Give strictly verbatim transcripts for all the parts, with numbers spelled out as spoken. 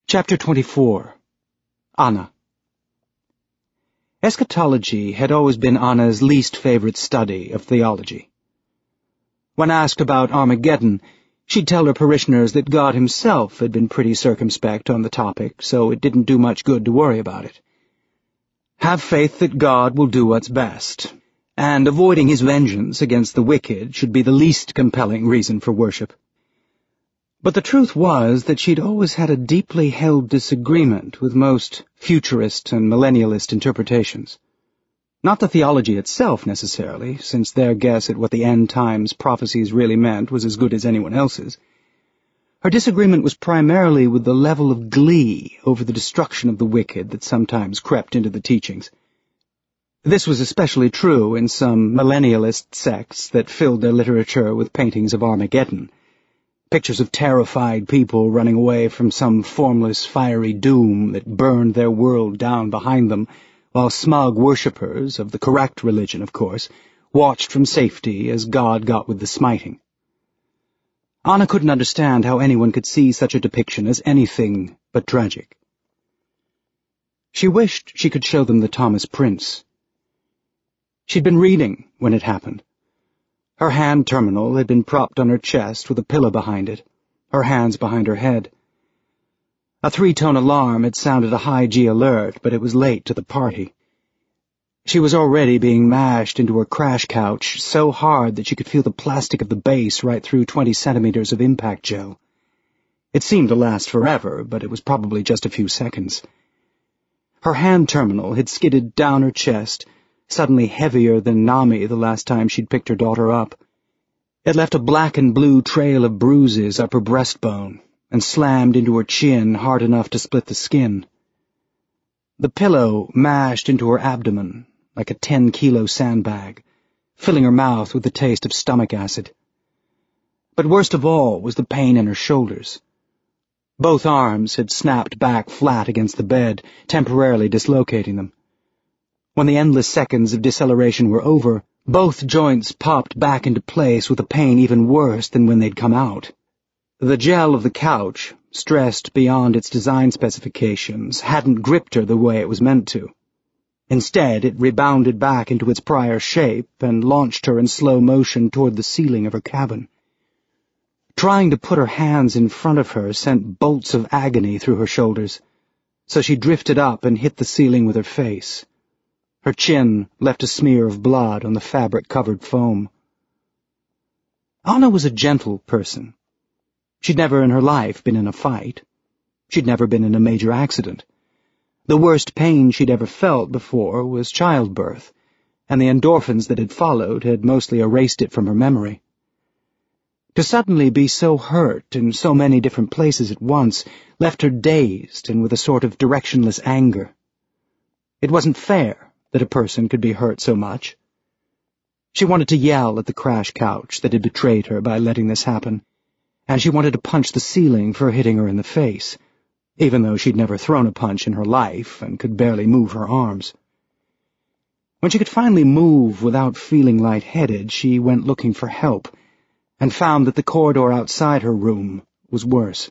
Chapter twenty-four. Anna. Eschatology had always been Anna's least favorite study of theology. When asked about Armageddon, she'd tell her parishioners that God himself had been pretty circumspect on the topic, so it didn't do much good to worry about it. Have faith that God will do what's best, and avoiding his vengeance against the wicked should be the least compelling reason for worship. But the truth was that she'd always had a deeply held disagreement with most futurist and millennialist interpretations. Not the theology itself, necessarily, since their guess at what the end times prophecies really meant was as good as anyone else's. Her disagreement was primarily with the level of glee over the destruction of the wicked that sometimes crept into the teachings. This was especially true in some millennialist sects that filled their literature with paintings of Armageddon, pictures of terrified people running away from some formless, fiery doom that burned their world down behind them, while smug worshippers, of the correct religion, of course, watched from safety as God got with the smiting. Anna couldn't understand how anyone could see such a depiction as anything but tragic. She wished she could show them the Thomas Prince. She'd been reading when it happened. Her hand terminal had been propped on her chest with a pillow behind it, her hands behind her head. A three-tone alarm had sounded a high-G alert, but it was late to the party. She was already being mashed into her crash couch so hard that she could feel the plastic of the base right through twenty centimeters of impact gel. It seemed to last forever, but it was probably just a few seconds. Her hand terminal had skidded down her chest, suddenly heavier than Nami the last time she'd picked her daughter up. It left a black and blue trail of bruises up her breastbone and slammed into her chin hard enough to split the skin. The pillow mashed into her abdomen like a ten-kilo sandbag, filling her mouth with the taste of stomach acid. But worst of all was the pain in her shoulders. Both arms had snapped back flat against the bed, temporarily dislocating them. When the endless seconds of deceleration were over, both joints popped back into place with a pain even worse than when they'd come out. The gel of the couch, stressed beyond its design specifications, hadn't gripped her the way it was meant to. Instead, it rebounded back into its prior shape and launched her in slow motion toward the ceiling of her cabin. Trying to put her hands in front of her sent bolts of agony through her shoulders, so she drifted up and hit the ceiling with her face. Her chin left a smear of blood on the fabric-covered foam. Anna was a gentle person. She'd never in her life been in a fight. She'd never been in a major accident. The worst pain she'd ever felt before was childbirth, and the endorphins that had followed had mostly erased it from her memory. To suddenly be so hurt in so many different places at once left her dazed and with a sort of directionless anger. It wasn't fair that a person could be hurt so much. She wanted to yell at the crash couch that had betrayed her by letting this happen, and she wanted to punch the ceiling for hitting her in the face, even though she'd never thrown a punch in her life and could barely move her arms. When she could finally move without feeling lightheaded, she went looking for help, and found that the corridor outside her room was worse.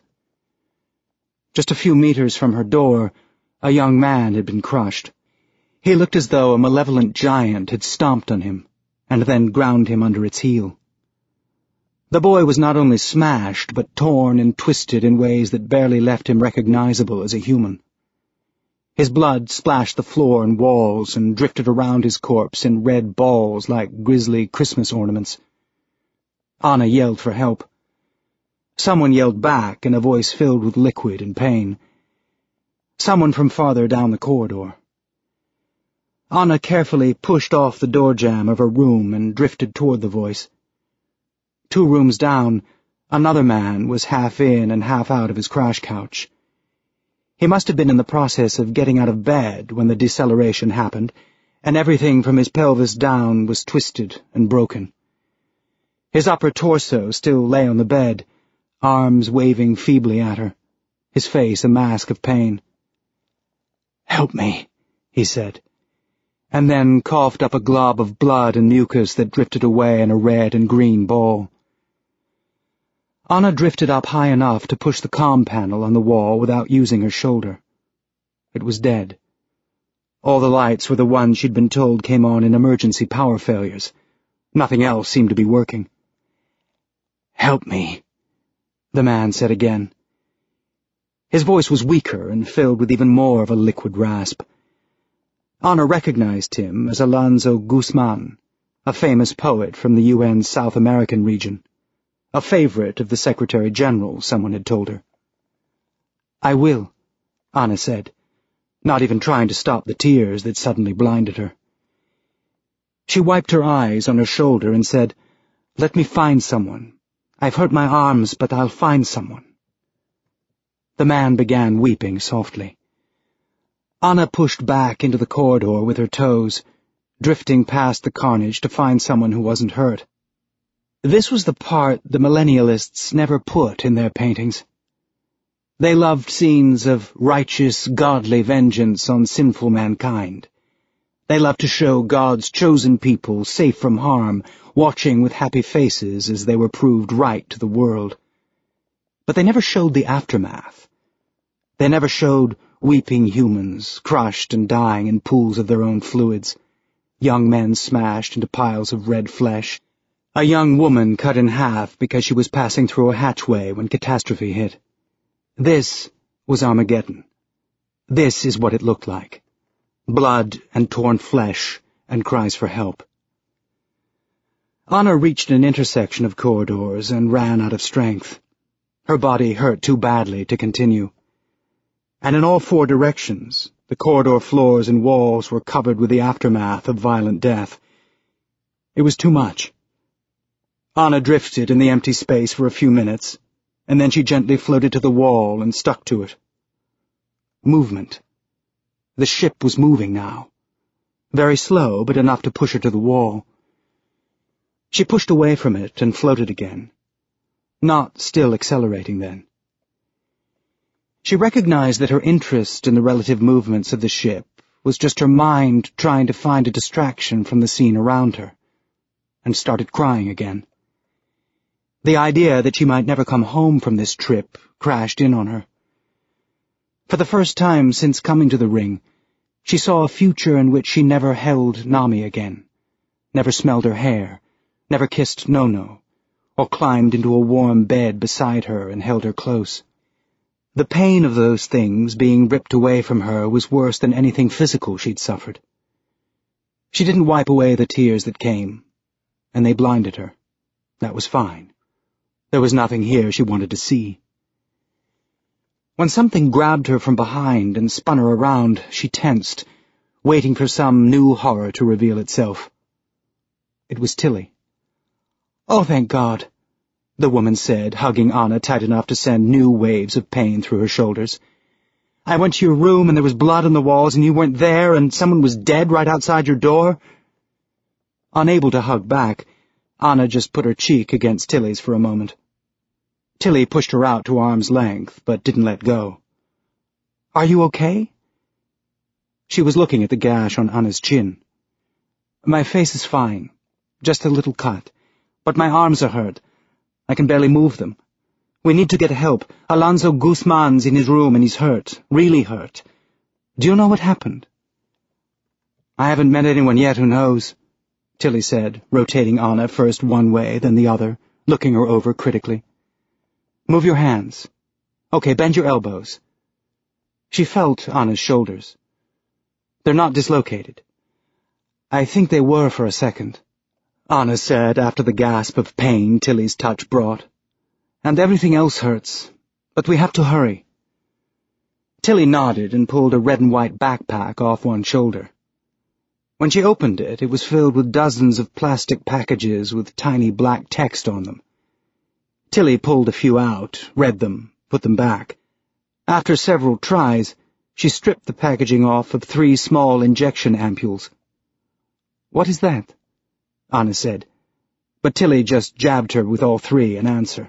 Just a few meters from her door, a young man had been crushed. He looked as though a malevolent giant had stomped on him, and then ground him under its heel. The boy was not only smashed, but torn and twisted in ways that barely left him recognizable as a human. His blood splashed the floor and walls and drifted around his corpse in red balls like grisly Christmas ornaments. Anna yelled for help. Someone yelled back in a voice filled with liquid and pain. Someone from farther down the corridor. Anna carefully pushed off the door jamb of her room and drifted toward the voice. Two rooms down, another man was half in and half out of his crash couch. He must have been in the process of getting out of bed when the deceleration happened, and everything from his pelvis down was twisted and broken. His upper torso still lay on the bed, arms waving feebly at her, his face a mask of pain. "Help me," he said, and then coughed up a glob of blood and mucus that drifted away in a red and green ball. Anna drifted up high enough to push the comm panel on the wall without using her shoulder. It was dead. All the lights were the ones she'd been told came on in emergency power failures. Nothing else seemed to be working. "Help me," the man said again. His voice was weaker and filled with even more of a liquid rasp. Anna recognized him as Alonso Guzman, a famous poet from the U N's South American region, a favorite of the Secretary-General, someone had told her. "I will," Anna said, not even trying to stop the tears that suddenly blinded her. She wiped her eyes on her shoulder and said, "Let me find someone. I've hurt my arms, but I'll find someone." The man began weeping softly. Anna pushed back into the corridor with her toes, drifting past the carnage to find someone who wasn't hurt. This was the part the millennialists never put in their paintings. They loved scenes of righteous, godly vengeance on sinful mankind. They loved to show God's chosen people safe from harm, watching with happy faces as they were proved right to the world. But they never showed the aftermath. They never showed weeping humans, crushed and dying in pools of their own fluids, young men smashed into piles of red flesh, a young woman cut in half because she was passing through a hatchway when catastrophe hit. This was Armageddon. This is what it looked like. Blood and torn flesh and cries for help. Anna reached an intersection of corridors and ran out of strength. Her body hurt too badly to continue. And in all four directions, the corridor floors and walls were covered with the aftermath of violent death. It was too much. Anna drifted in the empty space for a few minutes, and then she gently floated to the wall and stuck to it. Movement. The ship was moving now. Very slow, but enough to push her to the wall. She pushed away from it and floated again. Not still accelerating then. She recognized that her interest in the relative movements of the ship was just her mind trying to find a distraction from the scene around her, and started crying again. The idea that she might never come home from this trip crashed in on her. For the first time since coming to the ring, she saw a future in which she never held Nami again, never smelled her hair, never kissed Nono, or climbed into a warm bed beside her and held her close. The pain of those things being ripped away from her was worse than anything physical she'd suffered. She didn't wipe away the tears that came, and they blinded her. That was fine. There was nothing here she wanted to see. When something grabbed her from behind and spun her around, she tensed, waiting for some new horror to reveal itself. It was Tilly. "Oh, thank God," the woman said, hugging Anna tight enough to send new waves of pain through her shoulders. "I went to your room and there was blood on the walls and you weren't there and someone was dead right outside your door." Unable to hug back, Anna just put her cheek against Tilly's for a moment. Tilly pushed her out to arm's length, but didn't let go. "Are you okay?" She was looking at the gash on Anna's chin. "My face is fine. Just a little cut. But my arms are hurt. I can barely move them. We need to get help. Alonso Guzman's in his room and he's hurt. Really hurt. Do you know what happened?" "I haven't met anyone yet who knows," Tilly said, rotating Anna first one way, then the other, looking her over critically. "Move your hands. Okay, bend your elbows." She felt Anna's shoulders. "They're not dislocated." "I think they were for a second," Anna said after the gasp of pain Tilly's touch brought. "And everything else hurts, but we have to hurry." Tilly nodded and pulled a red and white backpack off one shoulder. When she opened it, it was filled with dozens of plastic packages with tiny black text on them. Tilly pulled a few out, read them, put them back. After several tries, she stripped the packaging off of three small injection ampules. "What is that?" Anna said, but Tilly just jabbed her with all three in answer.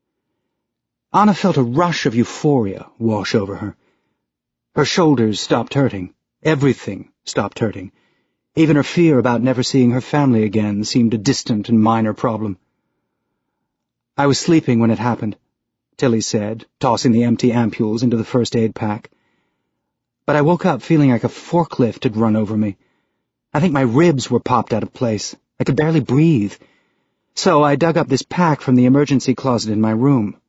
Anna felt a rush of euphoria wash over her. Her shoulders stopped hurting. Everything stopped hurting. Even her fear about never seeing her family again seemed a distant and minor problem. I was sleeping when it happened, Tilly said, tossing the empty ampules into the first aid pack. But I woke up feeling like a forklift had run over me. I think my ribs were popped out of place. I could barely breathe. So I dug up this pack from the emergency closet in my room.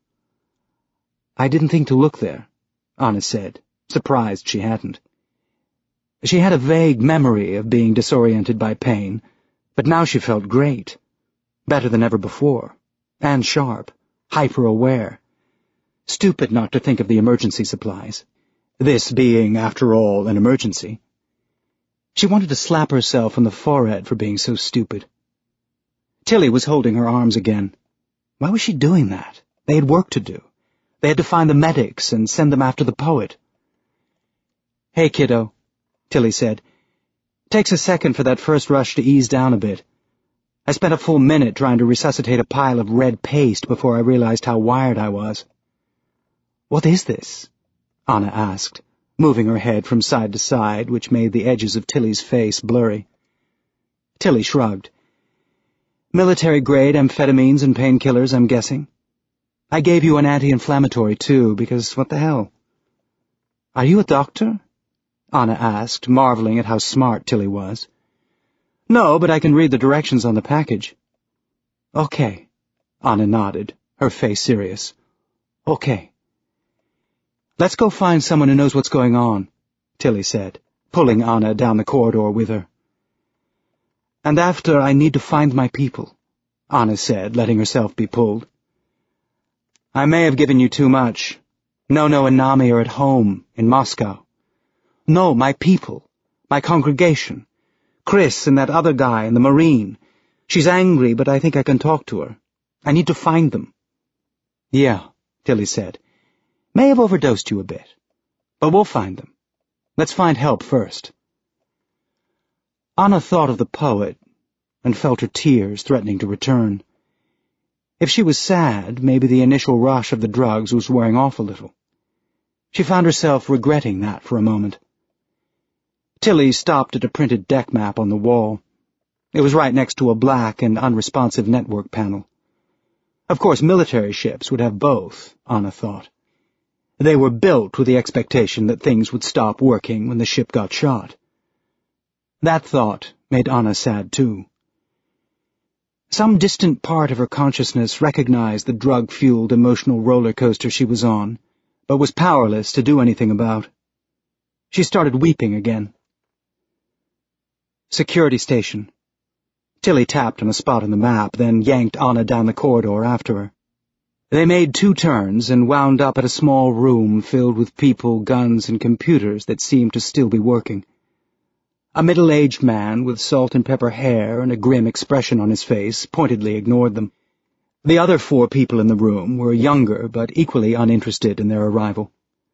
I didn't think to look there, Anna said, surprised she hadn't. She had a vague memory of being disoriented by pain, but now she felt great, better than ever before, and sharp, hyper-aware. Stupid not to think of the emergency supplies, this being, after all, an emergency. She wanted to slap herself on the forehead for being so stupid. Tilly was holding her arms again. Why was she doing that? They had work to do. They had to find the medics and send them after the poet. "Hey, kiddo," Tilly said. "Takes a second for that first rush to ease down a bit. I spent a full minute trying to resuscitate a pile of red paste before I realized how wired I was." "What is this?" Anna asked, moving her head from side to side, which made the edges of Tilly's face blurry. Tilly shrugged. "Military-grade amphetamines and painkillers, I'm guessing. I gave you an anti-inflammatory, too, because what the hell?" "Are you a doctor?" Anna asked, marveling at how smart Tilly was. "No, but I can read the directions on the package." "Okay," Anna nodded, her face serious. "Okay." "Let's go find someone who knows what's going on," Tilly said, pulling Anna down the corridor with her. "And after I need to find my people," Anna said, letting herself be pulled. "I may have given you too much. Nono and Nami are at home, in Moscow. No, my people, my congregation. Chris and that other guy and the Marine. She's angry, but I think I can talk to her. I need to find them." "Yeah," Tilly said. "May have overdosed you a bit. But we'll find them. Let's find help first." Anna thought of the poet and felt her tears threatening to return. If she was sad, maybe the initial rush of the drugs was wearing off a little. She found herself regretting that for a moment. Tilly stopped at a printed deck map on the wall. It was right next to a black and unresponsive network panel. Of course, military ships would have both, Anna thought. They were built with the expectation that things would stop working when the ship got shot. That thought made Anna sad, too. Some distant part of her consciousness recognized the drug-fueled emotional roller coaster she was on, but was powerless to do anything about. She started weeping again. Security station. Tilly tapped on a spot on the map, then yanked Anna down the corridor after her. They made two turns and wound up at a small room filled with people, guns, and computers that seemed to still be working. A middle-aged man with salt-and-pepper hair and a grim expression on his face pointedly ignored them. The other four people in the room were younger but equally uninterested in their arrival.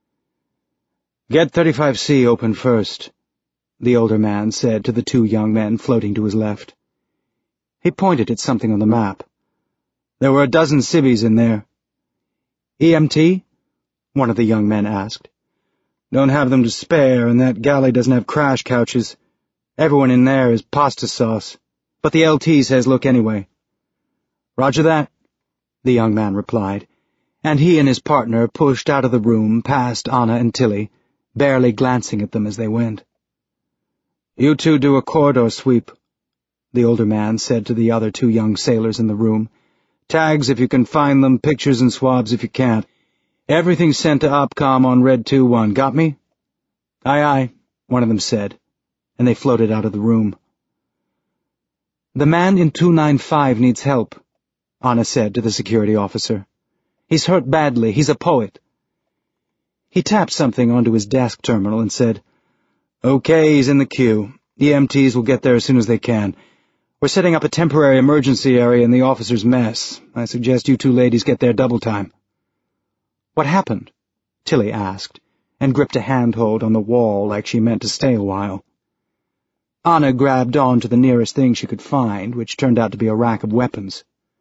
"Get thirty-five C open first," the older man said to the two young men floating to his left. He pointed at something on the map. "There were a dozen civvies in there." "E M T?" one of the young men asked. "Don't have them to spare, and that galley doesn't have crash couches. Everyone in there is pasta sauce, but the L T says look anyway." "Roger that," the young man replied, and he and his partner pushed out of the room past Anna and Tilly, barely glancing at them as they went. "You two do a corridor sweep," the older man said to the other two young sailors in the room. "Tags if you can find them, pictures and swabs if you can't. Everything's sent to OPCOM on Red two one, got me?" "Aye, aye," one of them said, and they floated out of the room. "The man in two nine five needs help," Anna said to the security officer. "He's hurt badly. He's a poet." He tapped something onto his desk terminal and said, "Okay, he's in the queue. E M Ts will get there as soon as they can. We're setting up a temporary emergency area in the officer's mess. I suggest you two ladies get there double time." "What happened?" Tilly asked, and gripped a handhold on the wall like she meant to stay a while. Anna grabbed on to the nearest thing she could find, which turned out to be a rack of weapons.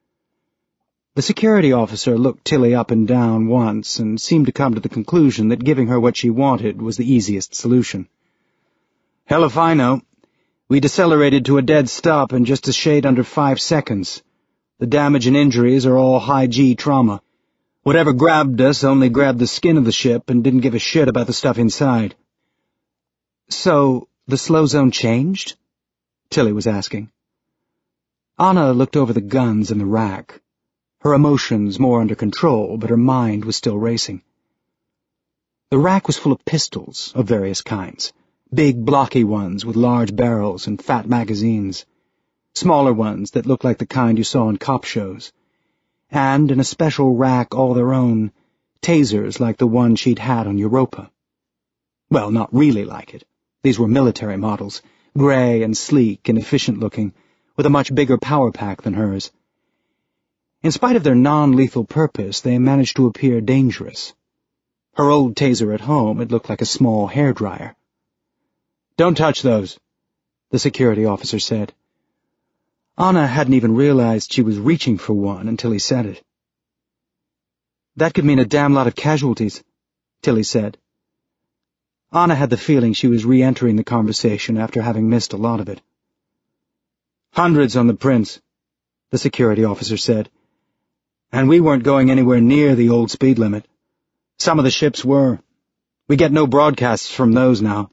The security officer looked Tilly up and down once and seemed to come to the conclusion that giving her what she wanted was the easiest solution. "Hell if I know. We decelerated to a dead stop in just a shade under five seconds. The damage and injuries are all high-G trauma. Whatever grabbed us only grabbed the skin of the ship and didn't give a shit about the stuff inside. So, the slow zone changed? Tilly was asking. Anna looked over the guns in the rack. Her emotions more under control, but her mind was still racing. The rack was full of pistols of various kinds. Big, blocky ones with large barrels and fat magazines. Smaller ones that looked like the kind you saw in cop shows. And, in a special rack all their own, tasers like the one she'd had on Europa. Well, not really like it. These were military models, gray and sleek and efficient-looking, with a much bigger power pack than hers. In spite of their non-lethal purpose, they managed to appear dangerous. Her old taser at home had looked like a small hairdryer. "Don't touch those," the security officer said. Anna hadn't even realized she was reaching for one until he said it. "That could mean a damn lot of casualties," Tilly said. Anna had the feeling she was re-entering the conversation after having missed a lot of it. "Hundreds on the Prince," the security officer said. "And we weren't going anywhere near the old speed limit. Some of the ships were. We get no broadcasts from those now."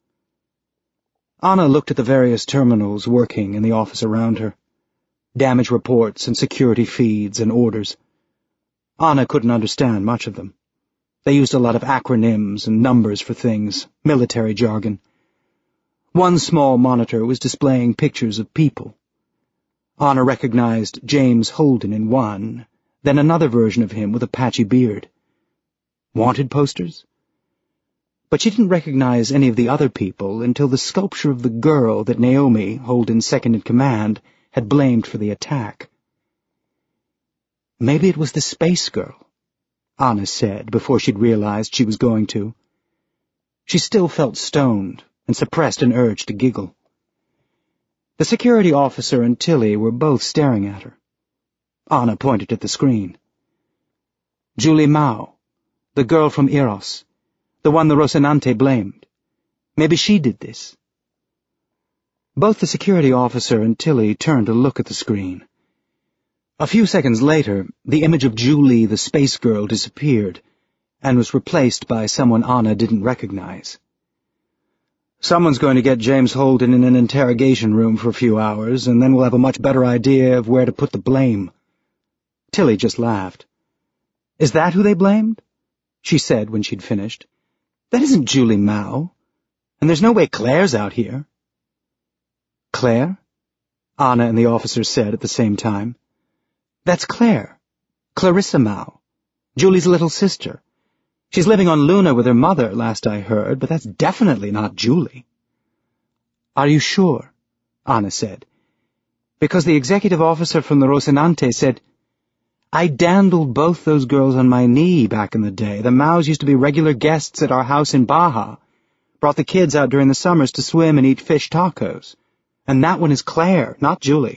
Anna looked at the various terminals working in the office around her. Damage reports and security feeds and orders. Anna couldn't understand much of them. They used a lot of acronyms and numbers for things, military jargon. One small monitor was displaying pictures of people. Anna recognized James Holden in one, then another version of him with a patchy beard. Wanted posters? But she didn't recognize any of the other people until the sculpture of the girl that Naomi, Holden's second-in-command, had blamed for the attack. Maybe it was the space girl, Anna said before she'd realized she was going to. She still felt stoned and suppressed an urge to giggle. The security officer and Tilly were both staring at her. Anna pointed at the screen. Julie Mao, the girl from Eros. The one the Rocinante blamed. Maybe she did this. Both the security officer and Tilly turned to look at the screen. A few seconds later, the image of Julie, the space girl, disappeared and was replaced by someone Anna didn't recognize. "Someone's going to get James Holden in an interrogation room for a few hours, and then we'll have a much better idea of where to put the blame." Tilly just laughed. "Is that who they blamed?" she said when she'd finished. "That isn't Julie Mao, and there's no way Claire's out here." "Claire?" Anna and the officer said at the same time. "That's Claire. Clarissa Mao. Julie's little sister. She's living on Luna with her mother, last I heard, but that's definitely not Julie." "Are you sure?" Anna said. "Because the executive officer from the Rocinante said, I dandled both those girls on my knee back in the day. The Maos used to be regular guests at our house in Baja. Brought the kids out during the summers to swim and eat fish tacos. And that one is Claire, not Julie."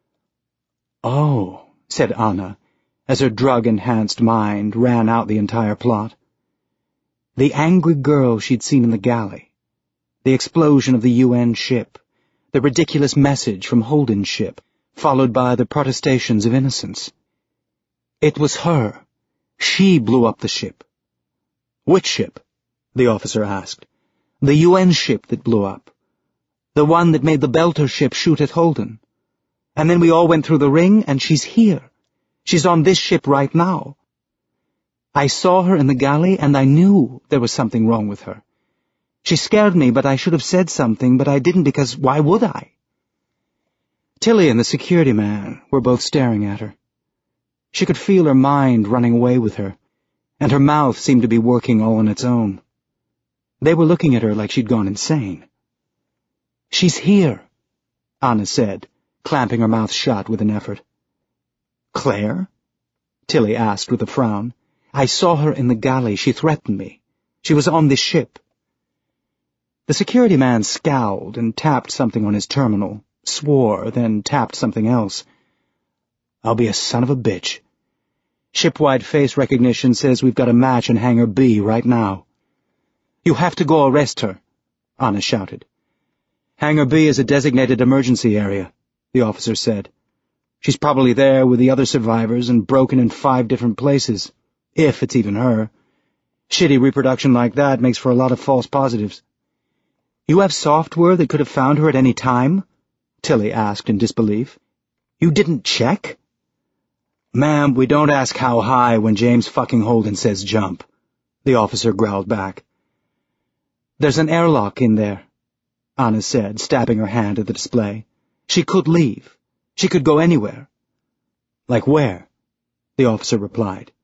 "Oh," said Anna, as her drug-enhanced mind ran out the entire plot. The angry girl she'd seen in the galley. The explosion of the U N ship. The ridiculous message from Holden's ship, followed by the protestations of innocence. It was her. She blew up the ship. "Which ship?" the officer asked. "The U N ship that blew up. The one that made the Belter ship shoot at Holden. And then we all went through the ring, and she's here. She's on this ship right now. I saw her in the galley, and I knew there was something wrong with her. She scared me, but I should have said something, but I didn't because why would I?" Tilly and the security man were both staring at her. She could feel her mind running away with her, and her mouth seemed to be working all on its own. They were looking at her like she'd gone insane. "She's here," Anna said, clamping her mouth shut with an effort. "Claire?" Tilly asked with a frown. "I saw her in the galley. She threatened me. She was on this ship." The security man scowled and tapped something on his terminal, swore, then tapped something else. "I'll be a son of a bitch. Shipwide face recognition says we've got a match in Hangar B right now." "You have to go arrest her," Anna shouted. "Hangar B is a designated emergency area," the officer said. She's probably there with the other survivors and broken in five different places, if it's even her. Shitty reproduction like that makes for a lot of false positives. You have software that could have found her at any time? Tilly asked in disbelief. You didn't check? Ma'am, we don't ask how high when James fucking Holden says jump, the officer growled back. There's an airlock in there, Anna said, stabbing her hand at the display. She could leave. She could go anywhere. Like where? The officer replied.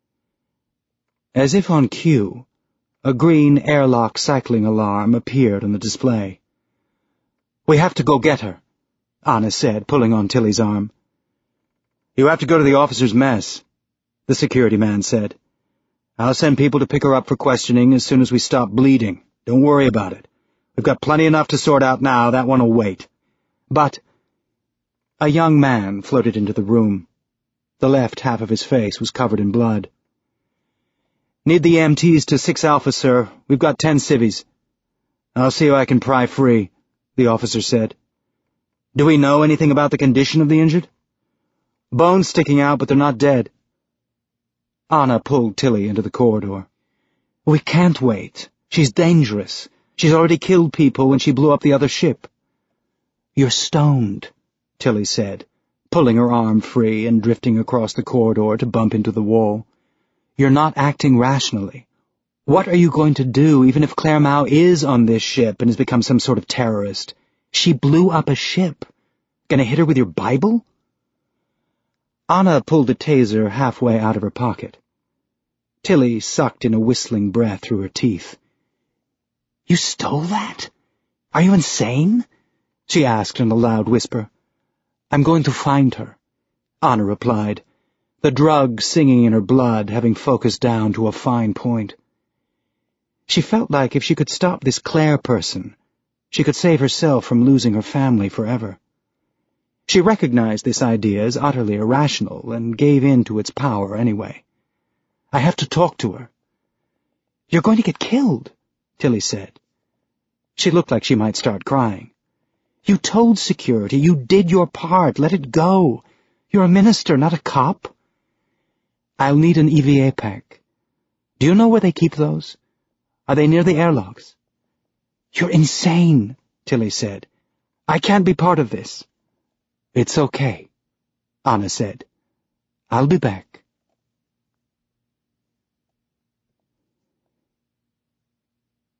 As if on cue, a green airlock cycling alarm appeared on the display. We have to go get her, Anna said, pulling on Tilly's arm. You have to go to the officer's mess, the security man said. I'll send people to pick her up for questioning as soon as we stop bleeding. Don't worry about it. We've got plenty enough to sort out now. That one will wait. But a young man floated into the room. The left half of his face was covered in blood. Need the E M Ts to six Alpha, sir. We've got ten civvies. I'll see who I can pry free, the officer said. Do we know anything about the condition of the injured? Bones sticking out, but they're not dead. Anna pulled Tilly into the corridor. We can't wait. She's dangerous. She's already killed people when she blew up the other ship. You're stoned, Tilly said, pulling her arm free and drifting across the corridor to bump into the wall. You're not acting rationally. What are you going to do even if Claire Mao is on this ship and has become some sort of terrorist? She blew up a ship. Gonna hit her with your Bible? Anna pulled a taser halfway out of her pocket. Tilly sucked in a whistling breath through her teeth. You stole that? Are you insane? She asked in a loud whisper. I'm going to find her, Anna replied, the drug singing in her blood having focused down to a fine point. She felt like if she could stop this Claire person, she could save herself from losing her family forever. She recognized this idea as utterly irrational and gave in to its power anyway. I have to talk to her. You're going to get killed, Tilly said. She looked like she might start crying. You told security. You did your part. Let it go. You're a minister, not a cop. I'll need an E V A pack. Do you know where they keep those? Are they near the airlocks? You're insane, Tilly said. I can't be part of this. It's okay, Anna said. I'll be back.